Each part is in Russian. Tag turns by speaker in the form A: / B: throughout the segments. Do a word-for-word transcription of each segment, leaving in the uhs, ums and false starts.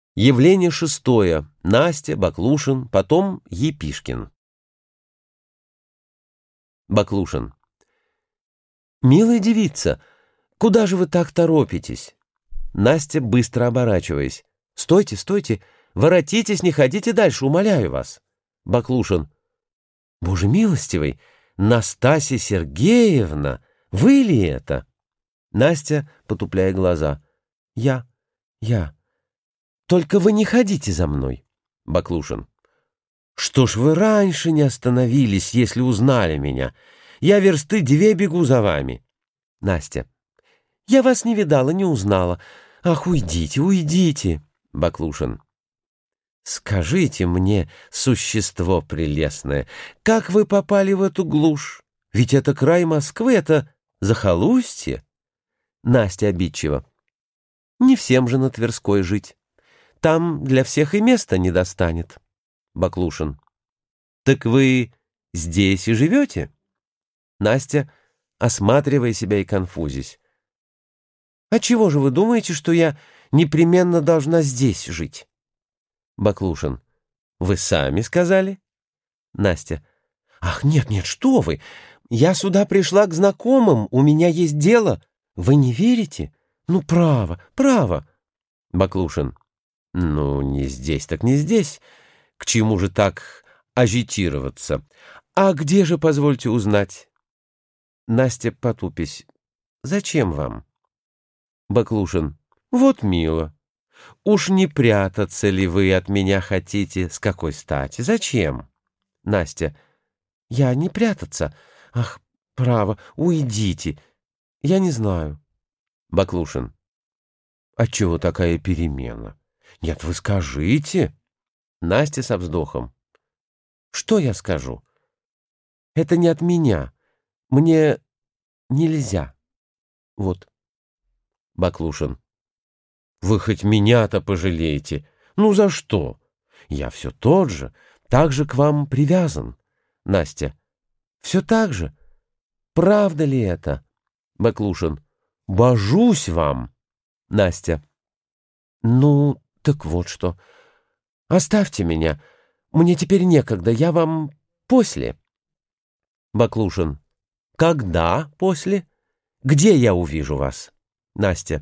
A: Явление шестое. Настя, Баклушин, потом Епишкин. Баклушин. «Милая девица, куда же вы так торопитесь?» Настя, быстро оборачиваясь. «Стойте, стойте, воротитесь, не ходите дальше, умоляю вас». Баклушин. «Боже милостивый, Настасья Сергеевна, вы ли это?» Настя, потупляя глаза. «Я, я. Только вы не ходите за мной». Баклушин. «Что ж вы раньше не остановились, если узнали меня? Я версты две бегу за вами». Настя. «Я вас не видала, не узнала. Ах, уйдите, уйдите». Баклушин. «Скажите мне, существо прелестное, как вы попали в эту глушь? Ведь это край Москвы, это захолустье». Настя обидчиво. «Не всем же на Тверской жить. Там для всех и места не достанет». Баклушин. «Так вы здесь и живете?» Настя, осматривая себя и конфузясь. «А чего же вы думаете, что я непременно должна здесь жить?» Баклушин. «Вы сами сказали?» Настя. «Ах, нет, нет, что вы! Я сюда пришла к знакомым, у меня есть дело. Вы не верите? Ну, право, право». Баклушин. «Ну, не здесь, так не здесь. К чему же так агитироваться? А где же, позвольте узнать?» Настя, потупясь. «Зачем вам?» Баклушин. «Вот мило. Уж не прятаться ли вы от меня хотите? С какой стати? Зачем?» Настя. «Я не прятаться. Ах, право, уйдите. Я не знаю». Баклушин. «Отчего такая перемена? Нет, вы скажите». Настя со вздохом. «Что я скажу? Это не от меня. Мне нельзя. Вот». Баклушин. «Вы хоть меня-то пожалеете. Ну за что? Я все тот же, так же к вам привязан». Настя. «Все так же? Правда ли это?» Баклушин. «Божусь вам». Настя. «Ну, так вот что. Оставьте меня. Мне теперь некогда, я вам после». Баклушин. «Когда после? Где я увижу вас?» Настя.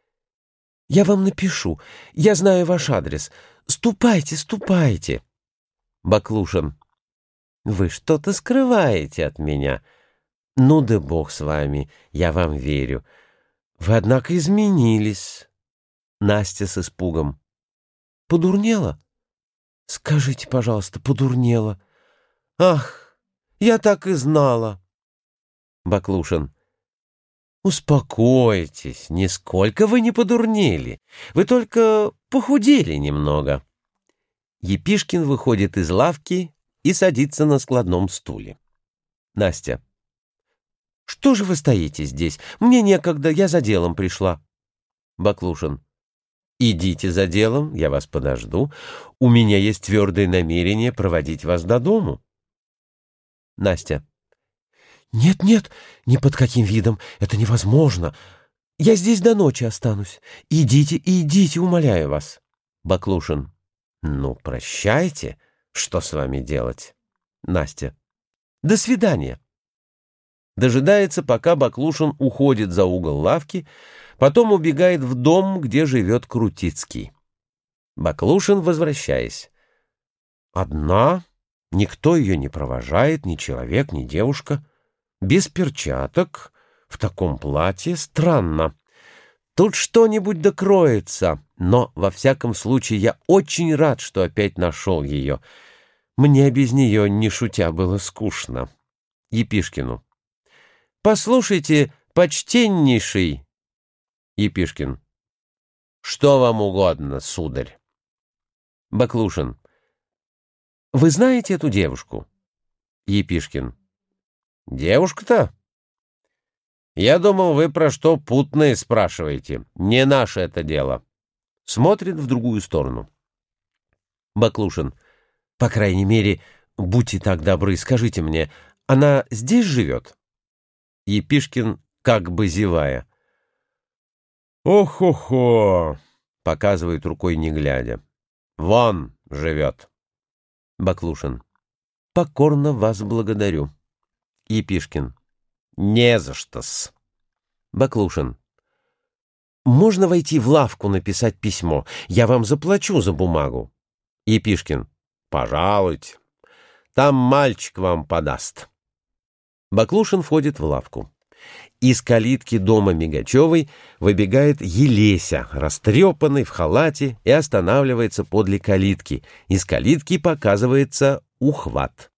A: «Я вам напишу. Я знаю ваш адрес. Ступайте, ступайте». Баклушин. «Вы что-то скрываете от меня. Ну да бог с вами, я вам верю. Вы, однако, изменились». Настя с испугом. «Подурнела? Скажите, пожалуйста, подурнела? Ах, я так и знала». Баклушин. «Успокойтесь, нисколько вы не подурнели. Вы только похудели немного». Епишкин выходит из лавки и садится на складном стуле. Настя. «Что же вы стоите здесь? Мне некогда, я за делом пришла». Баклушин. «Идите за делом, я вас подожду. У меня есть твердое намерение проводить вас до дому». Настя. «Нет, нет, ни под каким видом, это невозможно. Я здесь до ночи останусь. Идите, идите, умоляю вас». Баклушин. «Ну, прощайте, что с вами делать?» Настя. «До свидания». Дожидается, пока Баклушин уходит за угол лавки, потом убегает в дом, где живет Крутицкий. Баклушин, возвращаясь. Одна, никто ее не провожает, ни человек, ни девушка. Без перчаток, в таком платье, странно. Тут что-нибудь докроется, но, во всяком случае, я очень рад, что опять нашел ее. Мне без нее, не шутя, было скучно. Епишкину. «Послушайте, почтеннейший». Епишкин. «Что вам угодно, сударь?» Баклушин. «Вы знаете эту девушку?» Епишкин. «Девушка-то? Я думал, вы про что путное спрашиваете. Не наше это дело». Смотрит в другую сторону. Баклушин. «По крайней мере, будьте так добры, скажите мне, она здесь живет?» Епишкин, как бы зевая. «Ох-хо-хо! показывает рукой не глядя. Вон живет. Баклушин. Покорно вас благодарю. Епишкин. Не за что-с. Баклушин. Можно войти в лавку написать письмо? Я вам заплачу за бумагу. Епишкин. Пожалуйте. Там мальчик вам подаст. Баклушин входит в лавку. Из калитки дома Мигачевой выбегает Елеся, растрепанный в халате, и останавливается подле калитки. Из калитки показывается ухват.